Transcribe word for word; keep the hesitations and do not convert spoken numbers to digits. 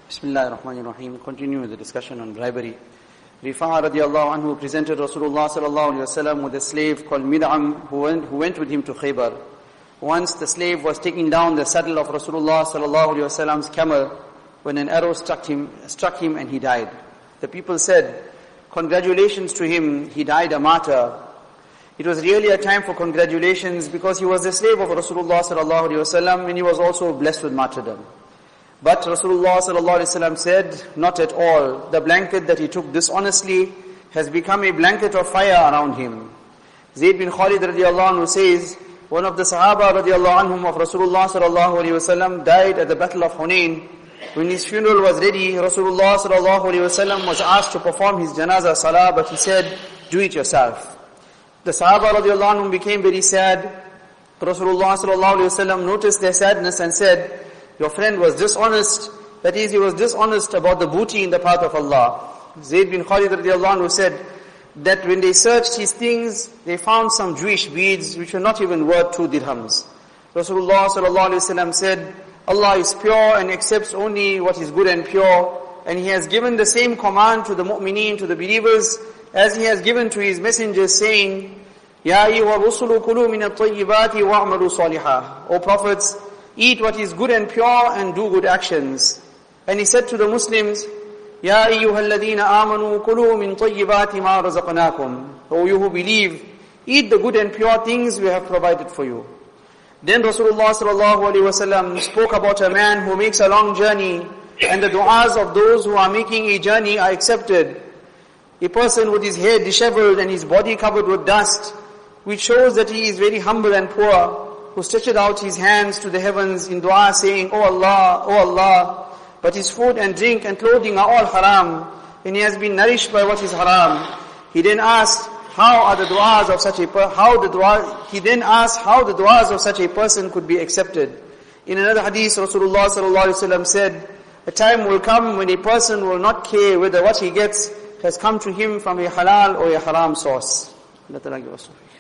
Bismillah ar-Rahman ar-Rahim. Continue the discussion on bribery. Rifa'a radiallahu anhu presented Rasulullah sallallahu alayhi wa sallam with a slave called Mid'am who went, who went with him to Khaybar. Once the slave was taking down the saddle of Rasulullah sallallahu alayhi wa sallam's camel when an arrow struck him, struck him and he died. The people said, "Congratulations to him, he died a martyr." It was really a time for congratulations because he was the slave of Rasulullah sallallahu alayhi wa sallam and he was also blessed with martyrdom. But Rasulullah sallallahu alaihi wasallam said, "Not at all. The blanket that he took dishonestly has become a blanket of fire around him." Zayd bin Khalid radiallahu anhu says, one of the Sahaba radiallahu anhum of Rasulullah sallallahu alaihi wasallam died at the Battle of Hunain. When his funeral was ready, Rasulullah sallallahu alaihi wasallam was asked to perform his janazah salah, but he said, "Do it yourself." The Sahaba radiallahu anhum became very sad. Rasulullah sallallahu alaihi wasallam noticed their sadness and said, "Your friend was dishonest, that is, he was dishonest about the booty in the path of Allah." Zayd bin Khalid radiallahu anhu said that when they searched his things, they found some Jewish beads which were not even worth two dirhams. Rasulullah sallallahu alaihi wasallam said, "Allah is pure and accepts only what is good and pure, and He has given the same command to the mu'mineen, to the believers, as He has given to His messengers, saying, Ya ayyuha rusulu kulu min at-tayyibati wa'malu salihah." O prophets, eat what is good and pure and do good actions. And he said to the Muslims, Ya ayyuhalladhina amanu kulu min tayyibati ma razaqnakum. O you who believe, eat the good and pure things we have provided for you. Then Rasulullah sallallahu alaihi wasallam spoke about a man who makes a long journey and the du'as of those who are making a journey are accepted. A person with his hair disheveled and his body covered with dust, which shows that he is very humble and poor, who stretched out his hands to the heavens in dua saying, "O Allah, O Allah," but his food and drink and clothing are all haram, and he has been nourished by what is haram. He then asked, how are the du'as of such a per- how the dua, he then asked how the du'as of such a person could be accepted. In another hadith, Rasulullah sallallahu alaihi wasallam said, "A time will come when a person will not care whether what he gets has come to him from a halal or a haram source." Allah Ta'ala give us